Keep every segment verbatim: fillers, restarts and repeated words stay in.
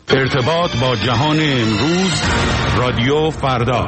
ارتباط با جهان امروز، رادیو فردا.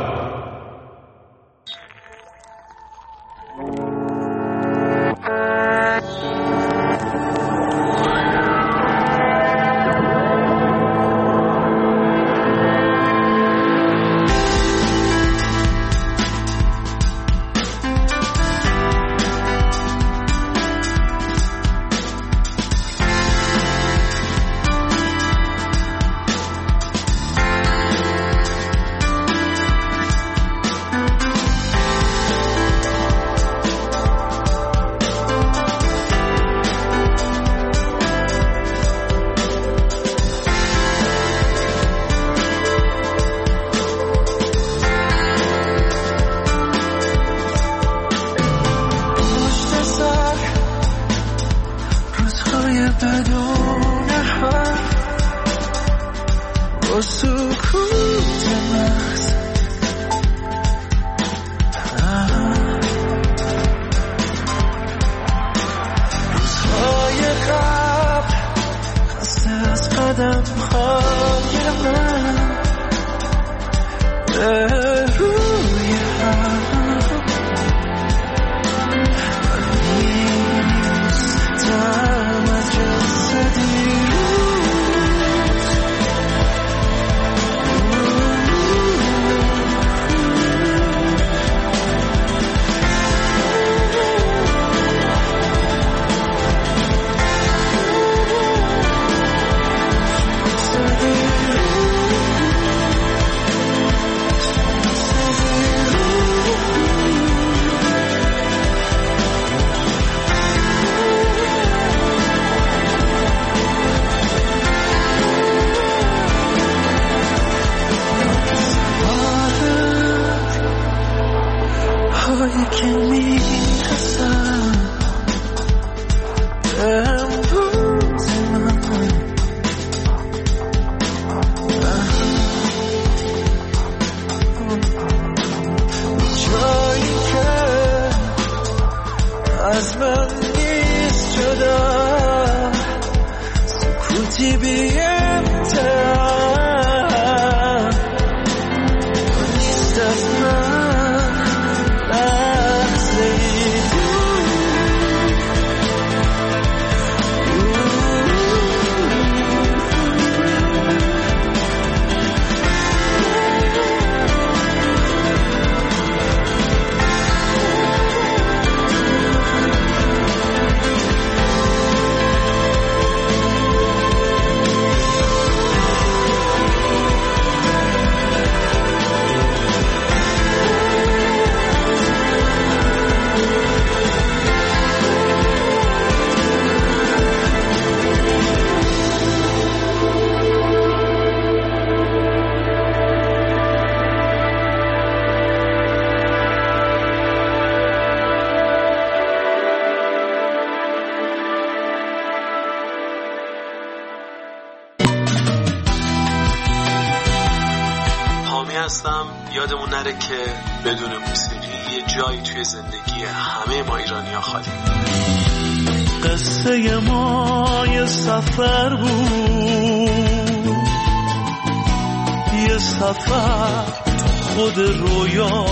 یادمون نره که بدون موسیقی یه جایی توی زندگی همه ما ایرانی‌ها خالی. قصه ما یه سفر بود، یه سفر خود رویا،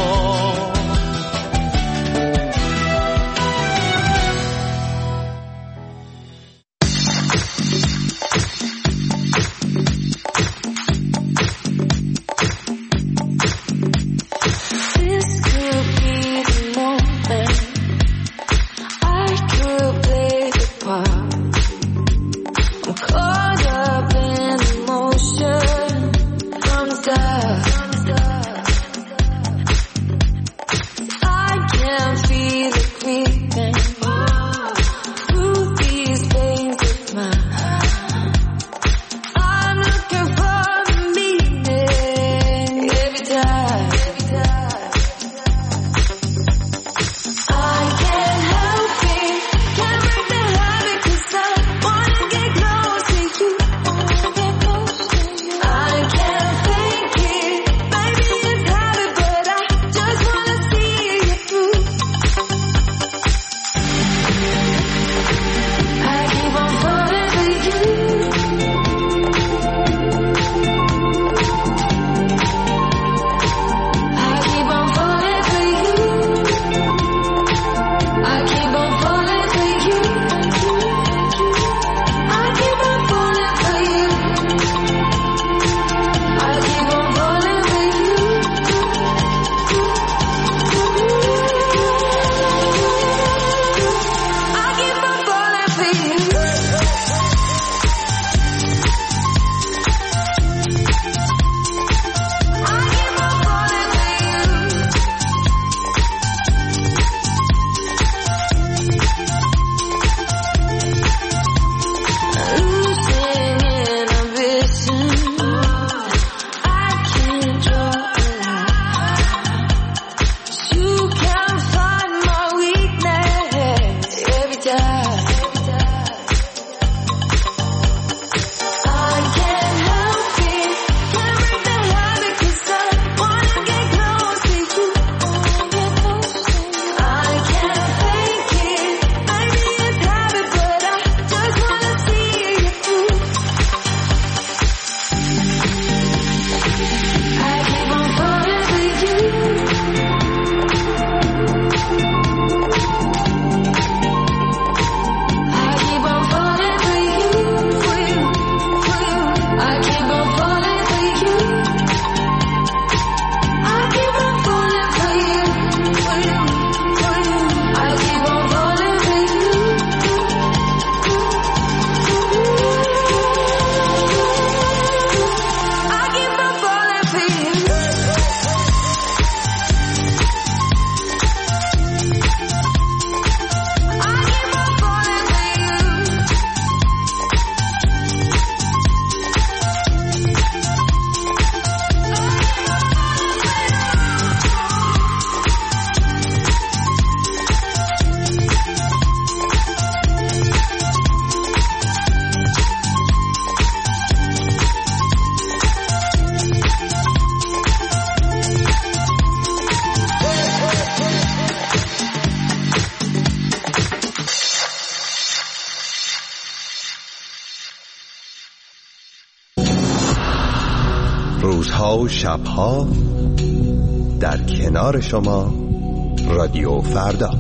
روزها و شبها در کنار شما رادیو فردا.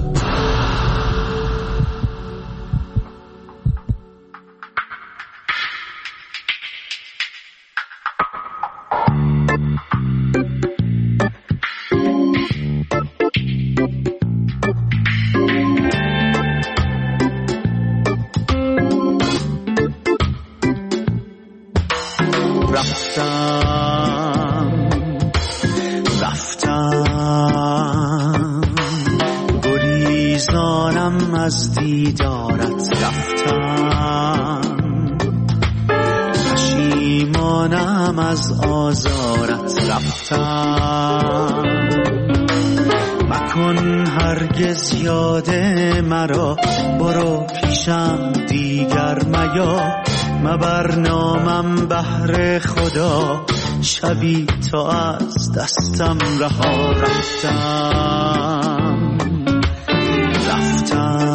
از دیدارت رفتم، پشیمانم از آزارت رفتم. مکن هرگز یاد مرا، برو پیشم دیگر میا. مبر نامم بهر خدا، شبی تو از دستم رها رفتم رفتم.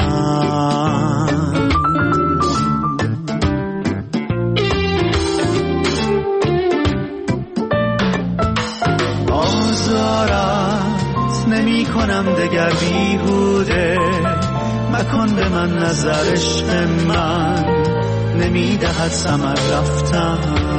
آزارت نمی کنم دگر بیهوده، مکن به من نظر عشق من نمی دهد ثمر رفتم.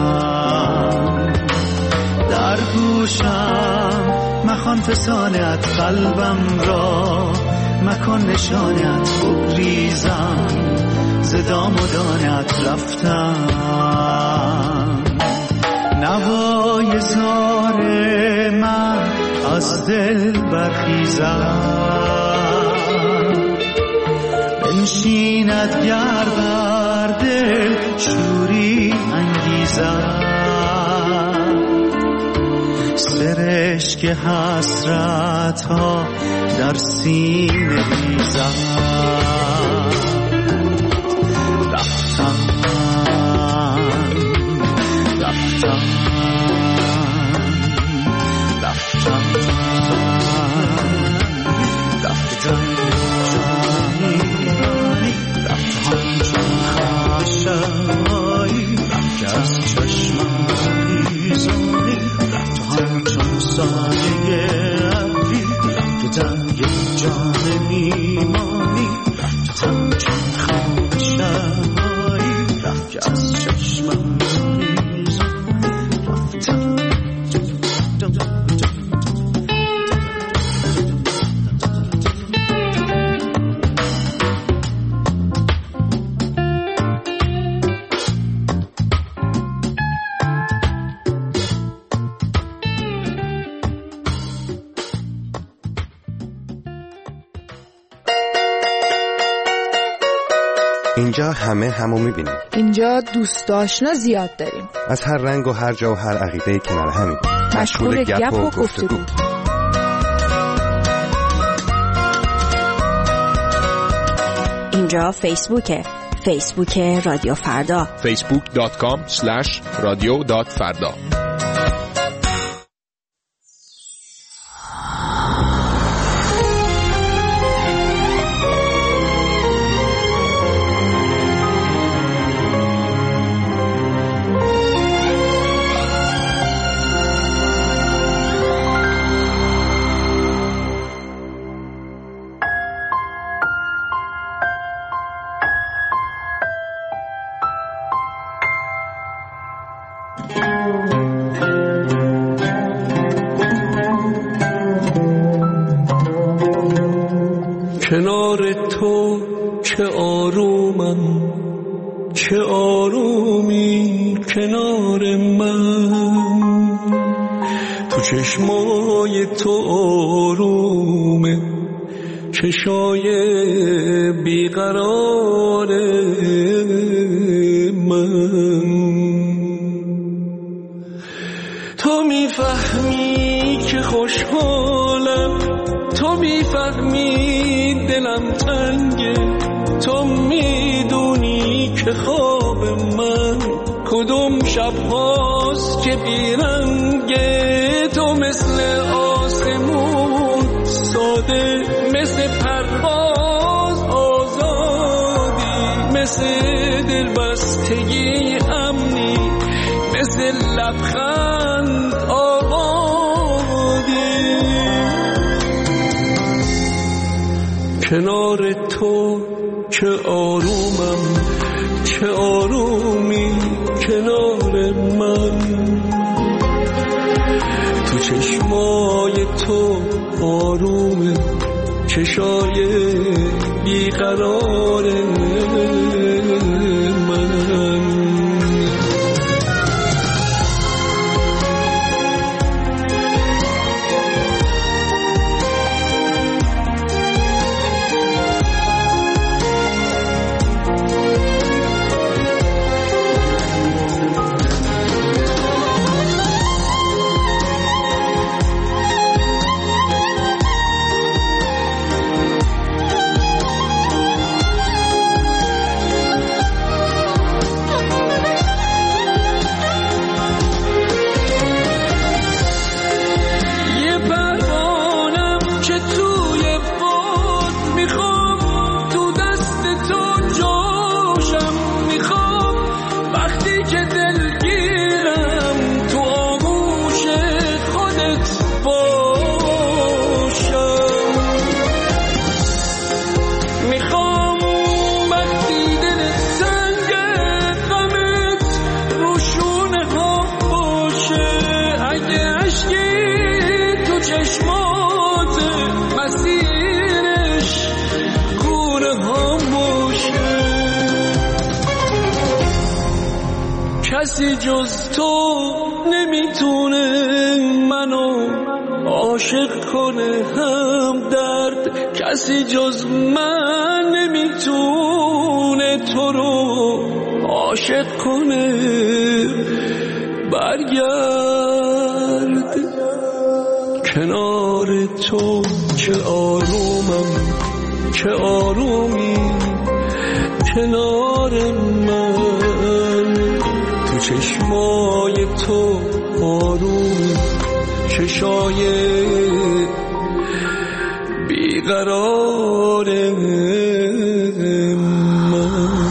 در گوشم مخوان فسانت قلبم را، مکن نشانت بگریزم ز دام و دانت رفتم. نوای زار من از دل برخیزد، بنشیند گر بر دل شوری انگیزد. سرشک حسرت ها در سینه ریزد. رفتم رفتم رفتم رفتم رفتم چون خشایی که از چشمم ریزانی، رفتم چون سایه ابری که در یک جان میمانی. رفتم چون خشایی که از چشمم ریزانی، رفتم اینجا همه همو میبینیم. اینجا دوست آشنا زیاد داریم، از هر رنگ و هر جا و هر عقیده کنار همین، مشغول گپ و گفتگو. اینجا فیسبوکه، فیسبوک رادیو فردا، فیسبوک دات کام اسلش رادیو دات فردا. کنار تو چه آرومم، چه آرومی کنار من. تو چشمای تو آرومه، چشای بیقرار من. تو میفهمی که خوشحالم، تو میفهمی دلم تنگه، تو میدونی که خواب من کدوم شب هاست که بیرنگه. تو مثل آسمون ساده، مثل پرواز آزادی، مثل دلبستگی امنی، مثل لبخند کنار تو چه آرومم، چه آرومی کنار من. تو چشمای تو آرومه، چشای بیقرار من. کسی جز تو نمیتونه منو عاشق کنه هم درد، کسی جز من نمیتونه تو رو عاشق کنه. برگرد کنار تو چه آرومم، چه آرومی کنار من. تو چشمای تو آروم، چشای بیقرار من.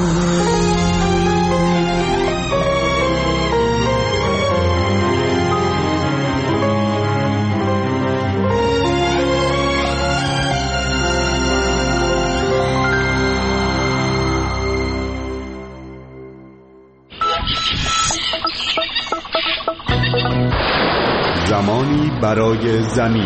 زمانی برای زمین.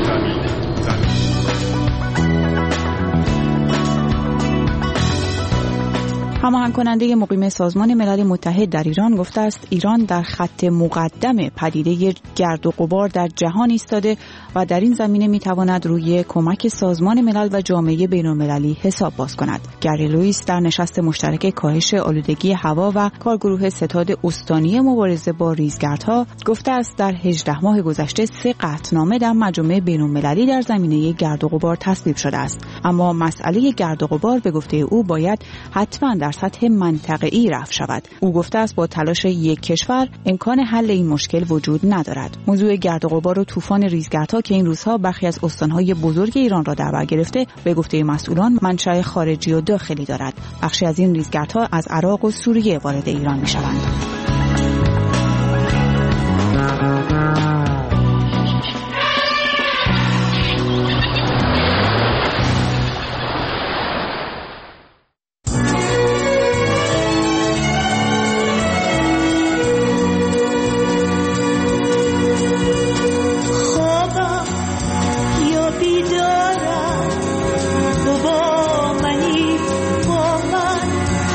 هماهنگ کننده مقیم سازمان ملل متحد در ایران گفته است ایران در خط مقدم پدیده گرد و غبار در جهان ایستاده و در این زمینه میتواند روی کمک سازمان ملل و جامعه بین‌المللی حساب باز کند. گری لوئیس در نشست مشترک کاهش آلودگی هوا و کارگروه ستاد استانی مبارزه با ریزگردها گفته است در هجده ماه گذشته سه قطعنامه در مجامع بین‌المللی در زمینه گرد و غبار تصویب شده است، اما مسئله گرد و غبار به گفته او باید حتما در سطح منطقه‌ای رفع شود. او گفته است با تلاش یک کشور امکان حل این مشکل وجود ندارد. موضوع گرد و غبار و طوفان ریزگردها که این روزها برخی از استان‌های بزرگ ایران را در بر گرفته به گفته مسئولان منشأ خارجی و داخلی دارد. بخشی از این ریزگردها از عراق و سوریه وارد ایران می‌شوند.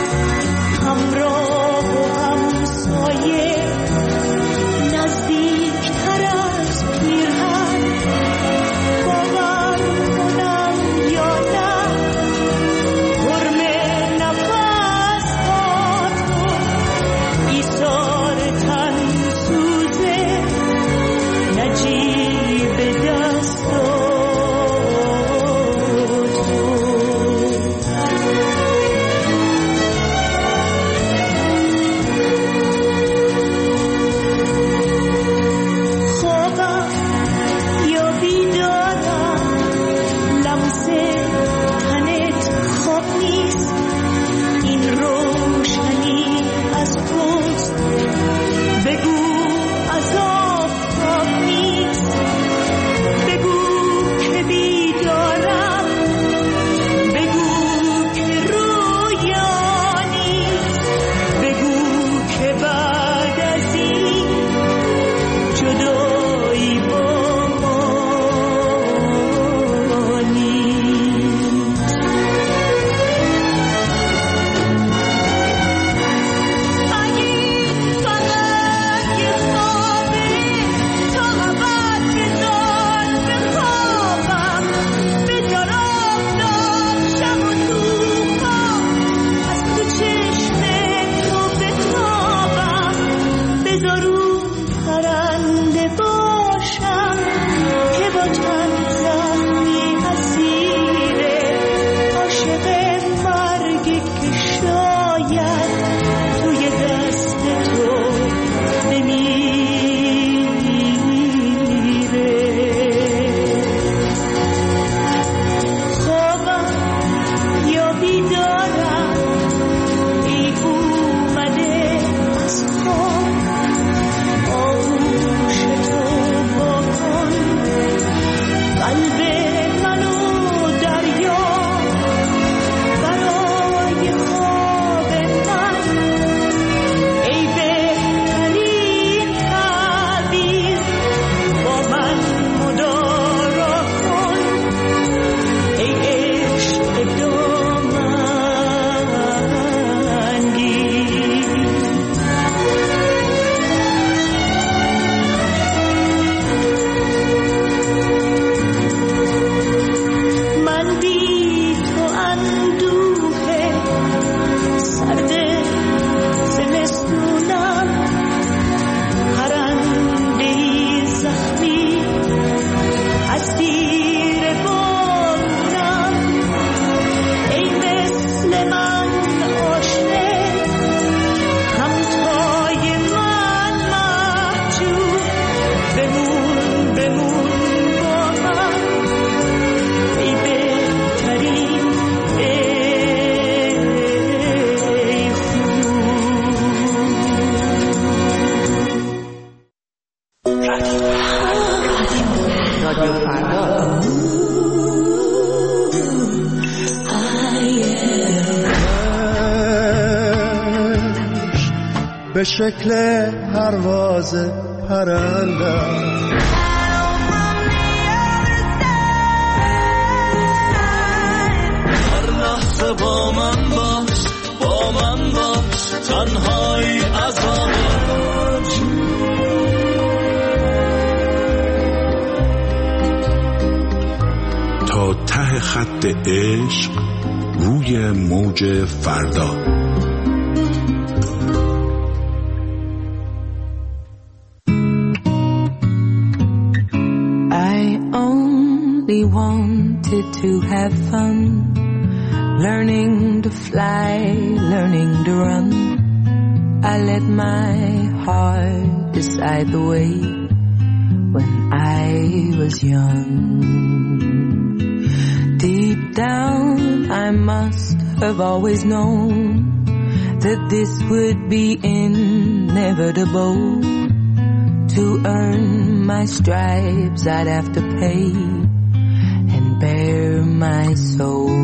همراه و همسایه نزدیک به شکل پرواز پرنده. با من باش، با من باش، تنهایی عذاب تا ته خط عشق روی موج فردا. I only wanted to have fun, learning to fly, learning to run. I let my heart decide the way when I was young. Deep down I must have always known that this would be inevitable. To earn my stripes I'd have to pay and bare my soul.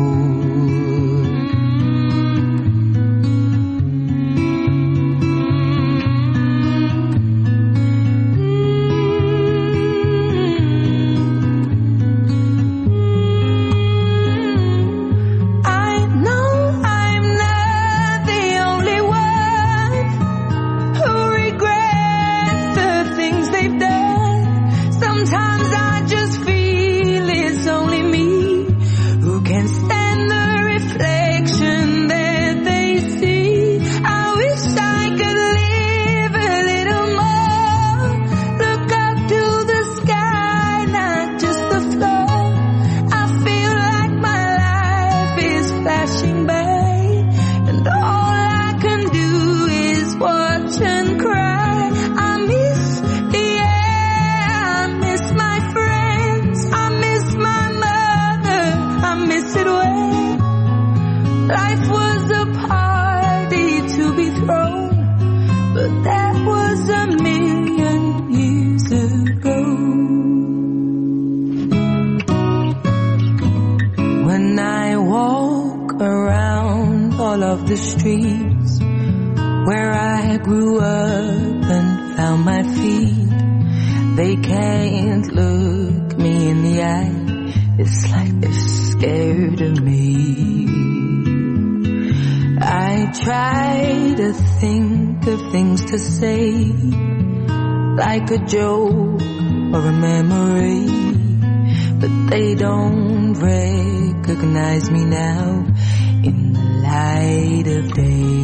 The streets where I grew up and found my feet, they can't look me in the eye. It's like they're scared of me. I try to think of things to say, like a joke or a memory, but they don't recognize me now in the light of day.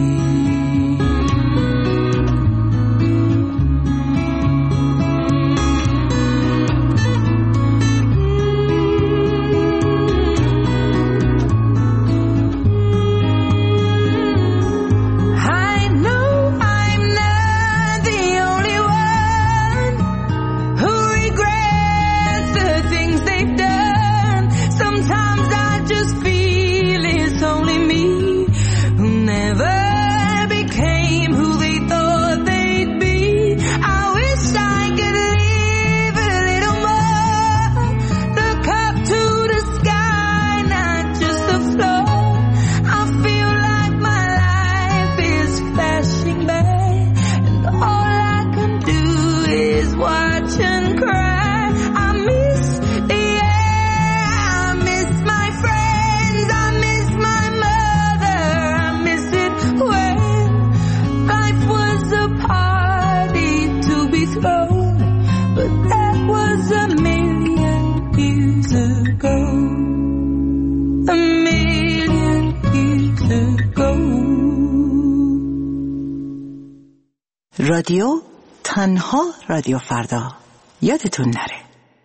رادیو تنها رادیو فردا، یادتون نره.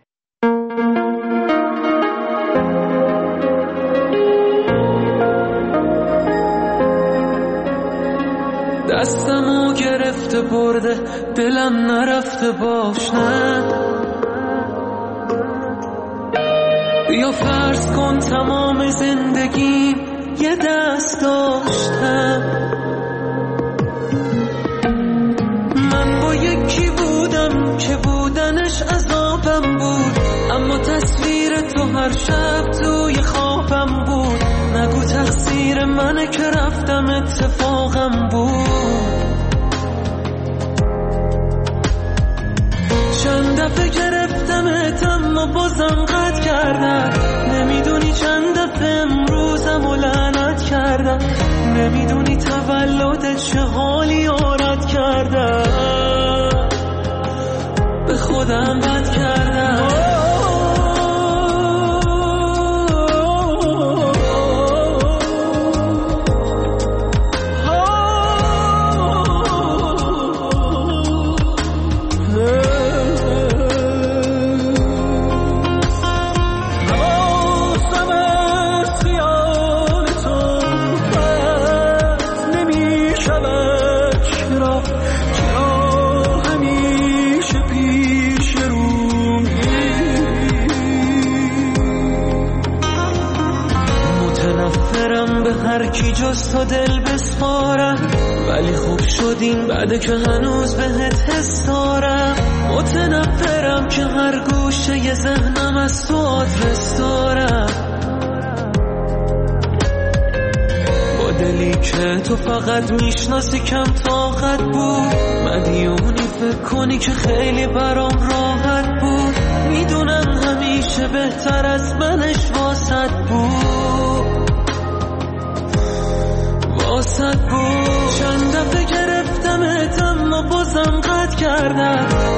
دستمو گرفته برده دلم نرفته باش، نه بیا فرض کن تمام زندگیم یه دست داشتم. من با یکی بودم که بودنش عذابم بود، اما تصویر تو هر شب توی خوابم بود. نگو تقصیر منه که رفتم اتفاقم بود. دفعه گرفتمت اما بازم قطع کردم. نمیدونی چند دفعه امروزم و لعنت کردم. نمیدونی تولدت چه حالی آرد کردم. به خودم بد کردم. هر کی جز تو دل بسپارم، ولی خوب شدین بعد که هنوز بهت حس دارم. متنفرم که هر گوشه ی ذهنم از تو آدرس دارم. با دلی که تو فقط میشناسی کم طاقت بود. مدیونی فکر کنی که خیلی برام راحت بود. میدونم همیشه بهتر از منش واسط بود، واسط بود. چند دفعه گرفتمت اما بازم قطع کردم.